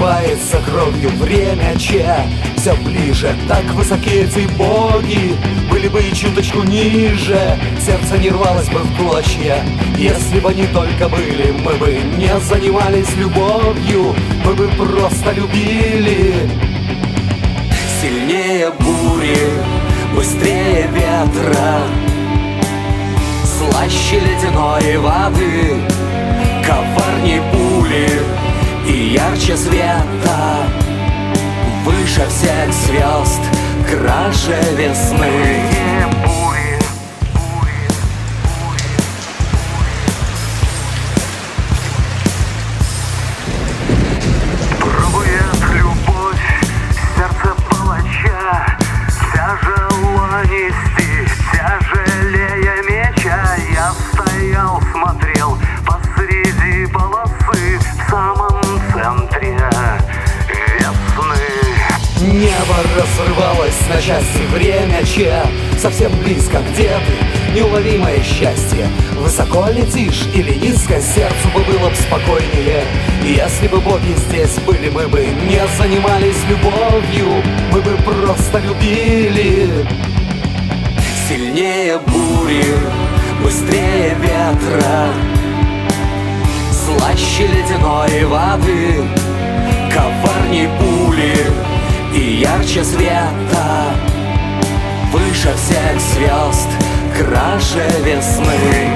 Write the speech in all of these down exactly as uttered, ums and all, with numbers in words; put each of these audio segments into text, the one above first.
наливается кровью время, че все ближе. Так высоки эти боги, были бы и чуточку ниже, сердце не рвалось бы в клочья. Если бы они только были, мы бы не занимались любовью, мы бы просто любили. Сильнее бури, быстрее ветра, слаще ледяной воды, коварней пули и ярче света, выше всех звезд, краше весны. Пробует любовь сердце палача, тяжело нести, тяжелее меча. Я стоял, смотрел посреди полосы, в самом центре весны. Небо разрывалось на части, время че совсем близко. Где ты, неуловимое счастье? Высоко летишь или низко? Сердцу бы было б спокойнее. Если бы боги здесь были, мы бы не занимались любовью, мы бы просто любили. Сильнее бури, быстрее ветра, слаще ледяной воды, коварней пули и ярче света, выше всех звезд, краше весны.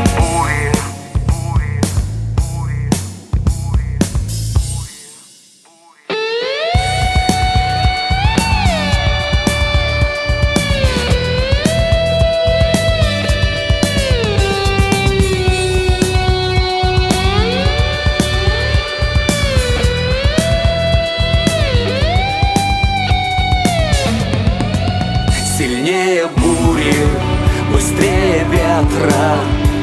Сильнее бури, быстрее ветра,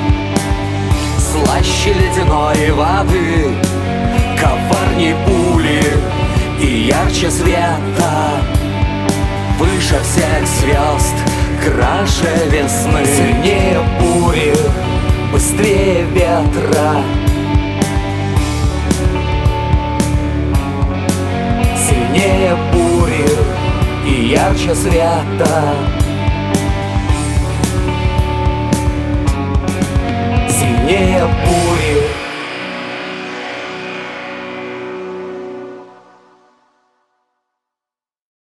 слаще ледяной воды, коварней пули и ярче света, выше всех звезд, краше весны. Сильнее бури, быстрее ветра, сильнее бури и ярче света,